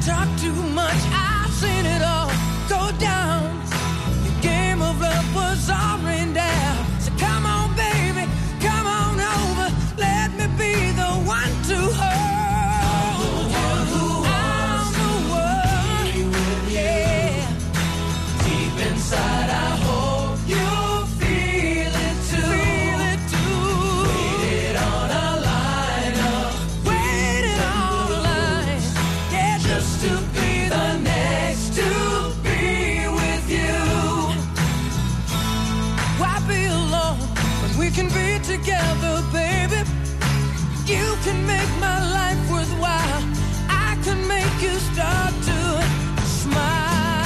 talk too much, I've seen it all go down. Your game of love was all rained down. So come on, baby, come on over. Let me be the one to hold. Inside, I hope you feel it too. Feel it too. Waited on a line up. Waited on a line. Yeah, just to be the next to be with you. Why be alone when we can be together, baby? You can make my life worthwhile. I can make you start to smile.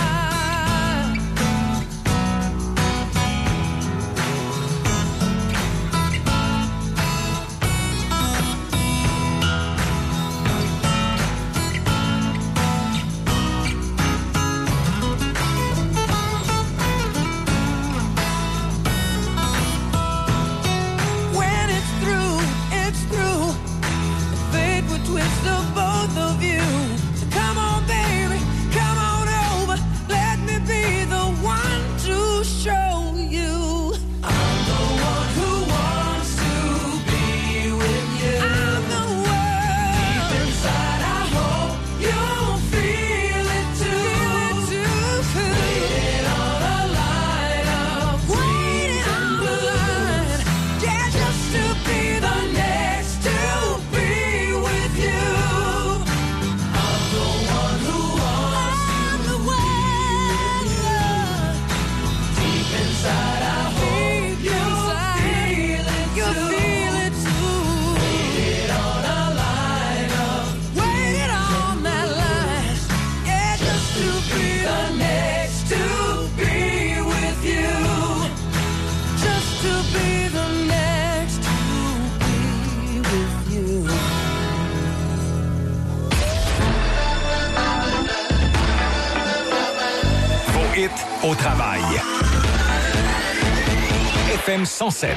Twist of both of you. So come on, baby, come on over. Let me be the one to show you. I'm the one who wants to be with you. I'm the one. Deep inside, I hope you'll feel it too. Feel it too. Waiting on a line of waiting on a line. Yeah, just to be the next to be with you. I'm the one who wants to be with you. Deep inside, I hope you'll feel it too. Waited on a line of waited on that line. Yeah, just to be the next to be with you. Just to be the next to be with you. Vos hits au travail. FM 107.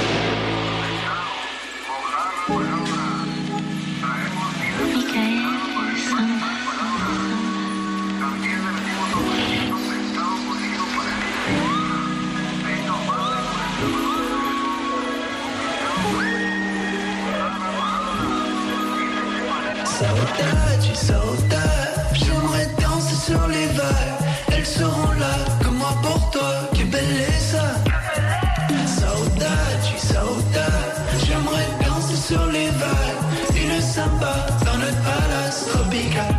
Saudade, saudade, j'aimerais danser sur les vagues. Elles seront là, comme moi pour toi, que bellezza. Saudade, saudade, j'aimerais danser sur les vagues. Une samba dans notre palace tropical.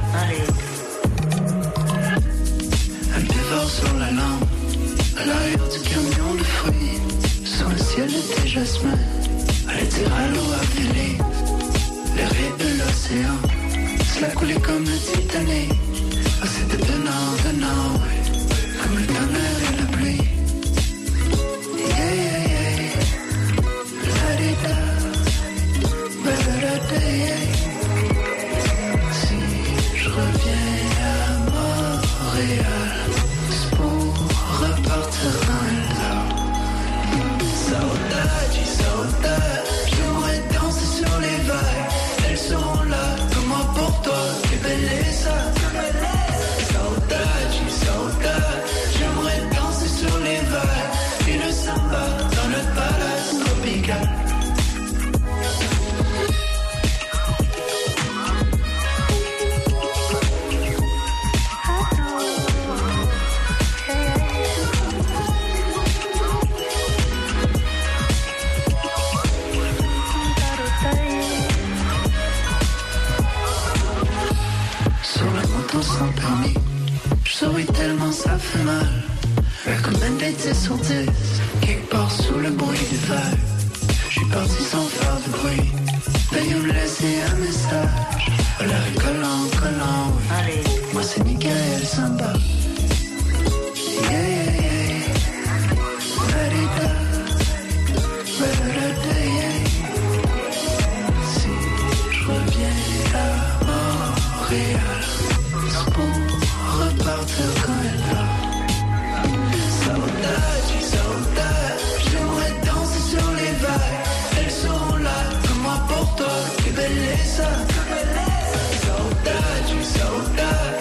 Un peu fort sur la langue, à l'arrière du camion de fruits. Sous le ciel d'été jasmin, à l'étire à l'eau affilée. Les rives de l'océan, cela coulait comme le Titanic. Oh, c'était donnant, ouais. Comme le tonnerre et la pluie. Yeah, yeah, yeah. La-di-da, ba-da-da-da, yeah. Si je reviens à Montréal, c'est pour repartir dans le Saudade, saudade, j'aimerais danser sur les vagues. Elles seront là, comme moi pour toi, que bellezza. Saudade, saudade, j'aimerais danser sur les vagues. Une samba dans notre palace tropical. Sans permis, je souris tellement ça fait mal. Recommended 10 sur 10, quelque part sous le bruit des vagues. J'suis parti sans faire de bruit, veuillez me laisser un message. Oh l'air collant, oui. Moi c'est Michael Samba. Yeah, yeah, yeah. La-di-da, ba-da-da-da, yeah. Si je reviens à Montréal, c'est pour repartir quand elle dort. Saudade, saudade, j'aimerais danser sur les vagues. Elles seront là, comme moi pour toi, que bellezza. Saudade, saudade,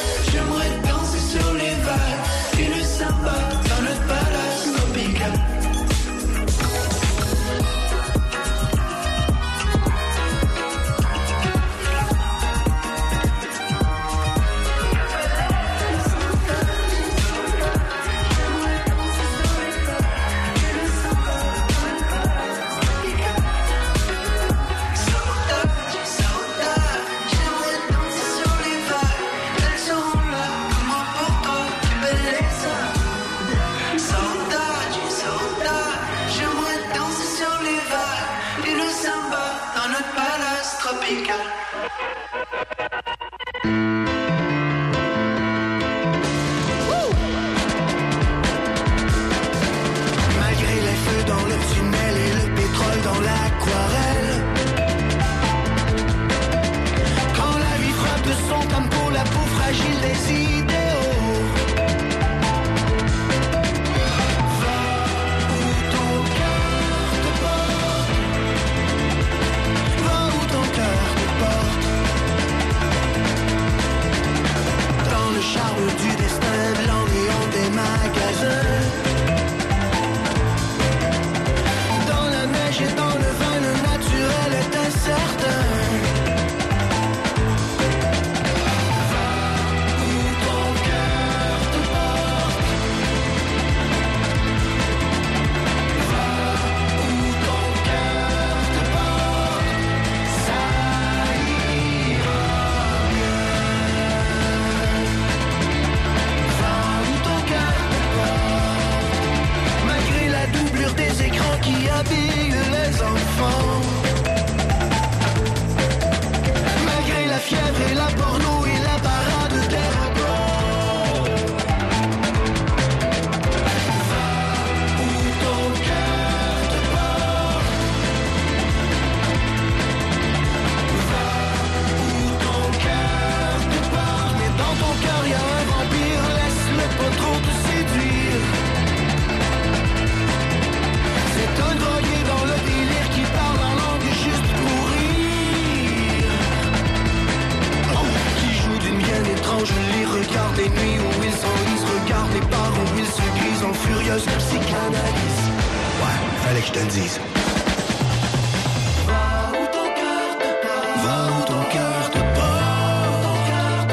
les nuits où ils s'enlisent, regarde les bars où ils se grisent en furieuse psychanalyse. Ouais, fallait que je te le dise. Va où ton cœur te porte, va où ton cœur te porte.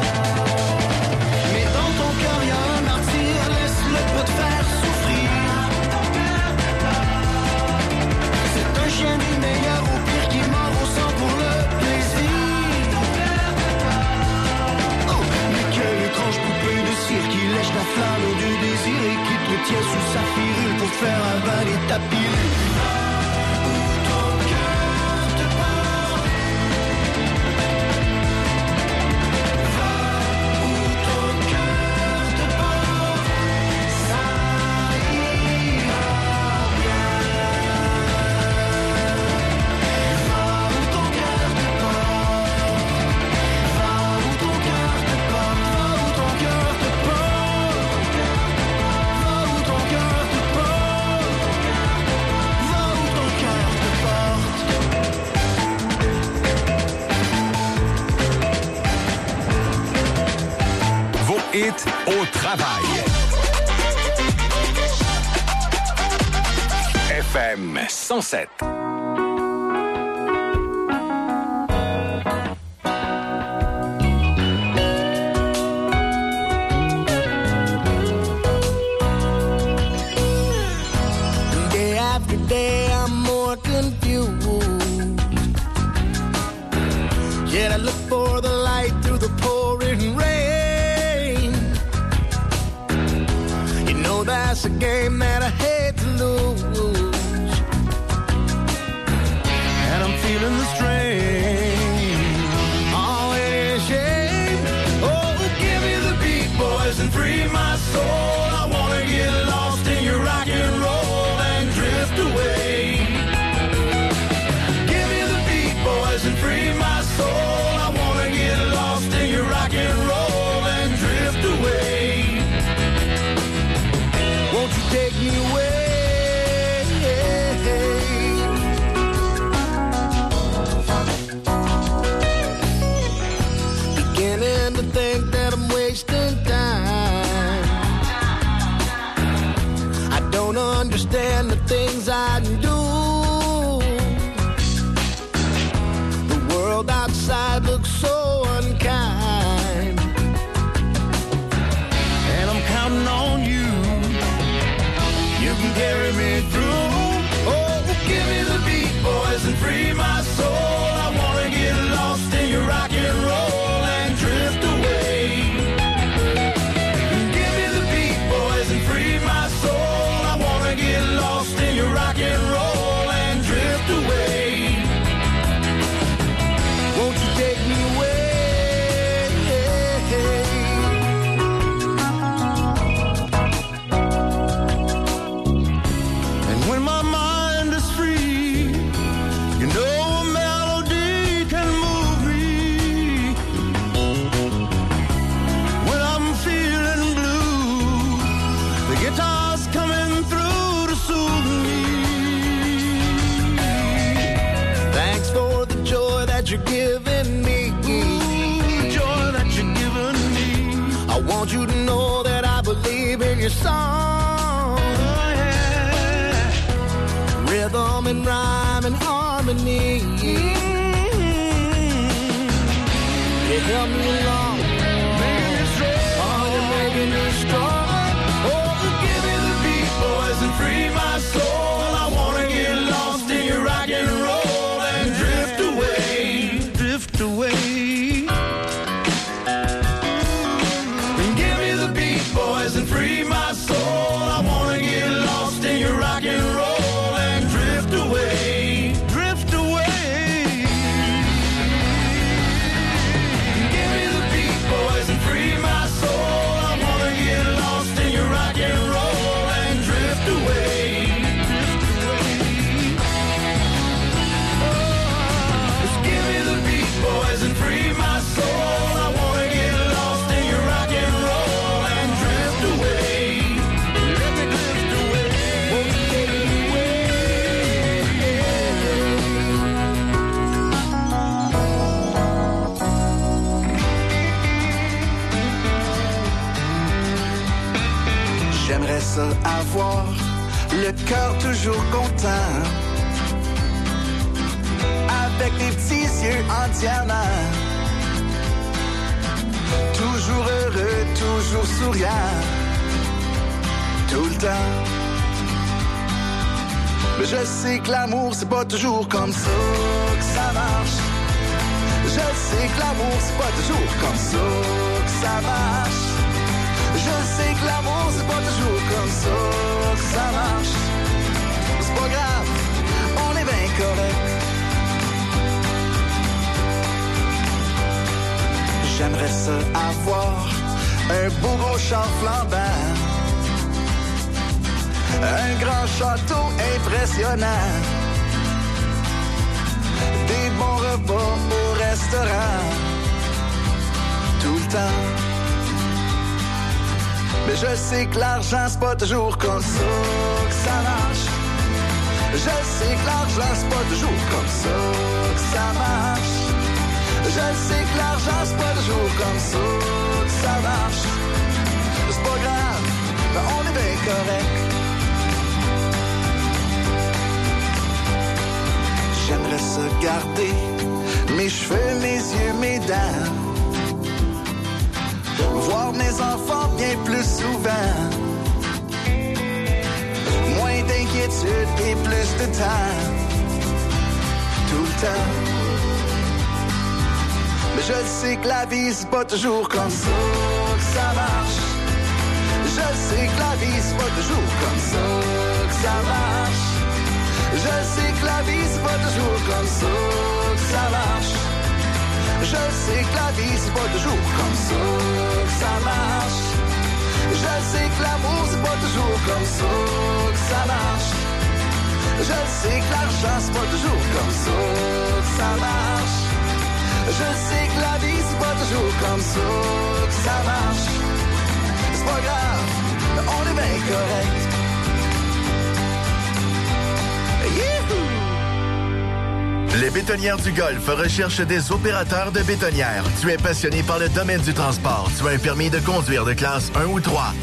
Mais dans ton cœur y a un martyr, laisse-le pas te faire souffrir. C'est un chien du meilleur au pire qui mord au sang pour le plaisir. Oh, mais quelle étrange poupée de cire qui lèche la flamme du désir et qui te tient sous sa firule pour te faire avaler ta pilule. Hit au travail. FM 107. Day after day, I'm more confused. Yet I look for the light through the pouring rain. That's a game that I hate to lose. And I'm feeling the strain. Oh, it is a shame. Oh, give me the beat, boys, and free my soul. I wanna get lost in your rock and roll and drift away. Give me the beat, boys, and free my soul. I wanna get lost in your rock and roll and drift away. Won't you take me away? Beginning to think that I'm wasting time. I don't understand the things I do. The world outside looks so unkind. And I'm counting on you. You can carry me through. Oh, give me the beat, boys, and free my soul. I wanna get lost in your rock and roll and drift away. Give me the beat, boys, and free my soul. I wanna get lost in your rock and roll and drift away. Won't you take me away? When my mind is free, you know a melody can move me. When I'm feeling blue, the guitar's coming through to soothe me. Thanks for the joy that you're giving me. The joy that you're giving me. I want you to know that I believe in your song. Rhythm and rhyme and harmony. You help me along, making me strong. Oh, you're making me strong. Oh, give me the beat, boys, and free my soul. I wanna get lost in your rock and roll and drift away, drift away. And give me the beat, boys, and free my soul. I wanna get lost in your rock and roll. Drift away. Give me the beat. J'aimerais ça avoir le cœur toujours content, avec des petits yeux en diamant, toujours heureux, toujours souriant, tout le temps. Mais je sais que l'amour c'est pas toujours comme ça que ça marche. Je sais que l'amour c'est pas toujours comme ça que ça marche. Je sais que l'amour c'est pas toujours comme ça que ça marche. C'est pas grave, on est bien correct. J'aimerais ça avoir un beau gros char flambant, un grand château impressionnant, des bons repas au restaurant, tout le temps. Mais je sais que l'argent c'est pas toujours comme ça que ça marche. Je sais que l'argent c'est pas toujours comme ça que ça marche. Je sais que l'argent c'est pas toujours comme ça que ça marche. C'est pas grave, mais on est bien correct. J'aimerais ça garder mes cheveux, mes yeux, mes dents, voir mes enfants bien plus souvent, moins d'inquiétude et plus de temps, tout le temps. Mais je sais que la vie c'est pas toujours comme ça que ça marche. Je sais que la vie c'est pas toujours comme ça que ça marche. Je sais que la vie c'est pas toujours comme ça que ça marche. Je sais que la vie c'est pas toujours comme ça que ça marche. Je sais que l'amour c'est pas toujours comme ça que ça marche. Je sais que l'argent c'est pas toujours comme ça que ça marche. Je sais que la vie c'est pas toujours comme ça que ça marche. C'est pas grave, on est bien correct. Les Bétonnières du Golfe recherchent des opérateurs de bétonnières. Tu es passionné par le domaine du transport. Tu as un permis de conduire de classe 1 ou 3.